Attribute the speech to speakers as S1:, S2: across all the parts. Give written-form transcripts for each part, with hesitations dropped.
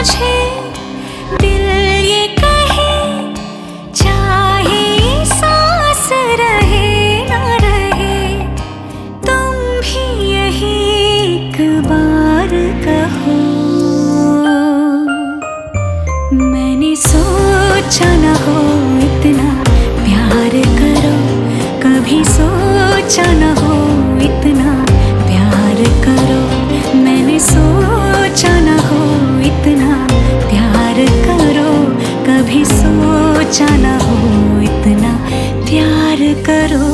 S1: मुझे दिल ये कहे, चाहे सांस रहे ना रहे, तुम भी यही एक बार कहो। मैंने सोचा न हो इतना प्यार करो, कभी सोचा न हो इतना प्यार करो। मैंने सोचा न हो इतना प्यार करो, कभी सोचा न हो इतना प्यार करो।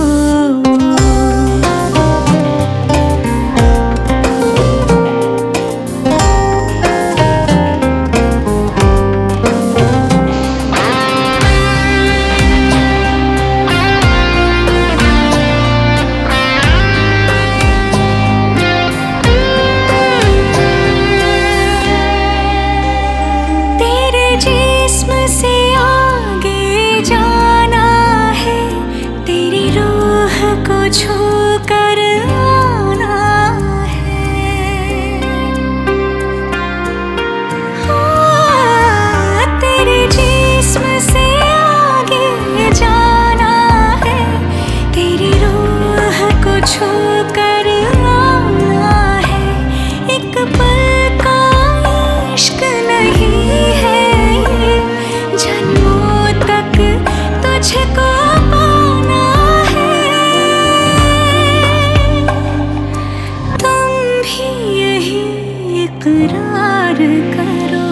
S1: छू कर आना है, हाँ, तेरे जिस्म से आगे जाना है, तेरी रूह को छू कर आना है। एक पल का इश्क नहीं है ये, जन्मों तक तुझको इकरार करो।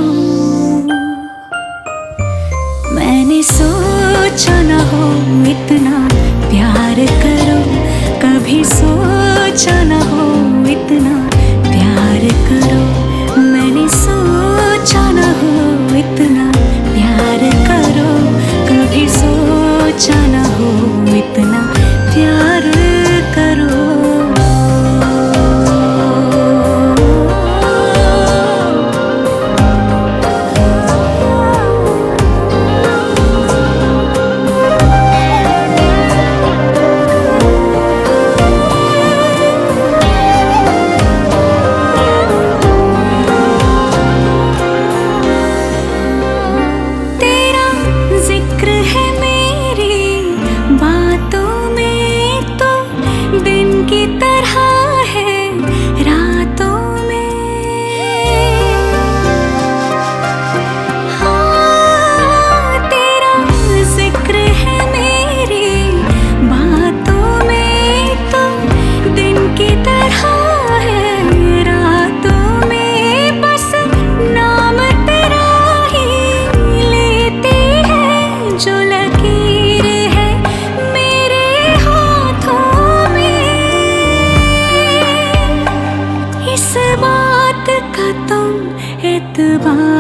S1: मैंने सोचा न हो इतना प्यार करो, कभी सोचा न हो इतना प्यार करो। मैंने सोचा न हो इतना प्यार करो, कभी सोचा न हो इतना प्यार करो। इस बात का तुम एतबार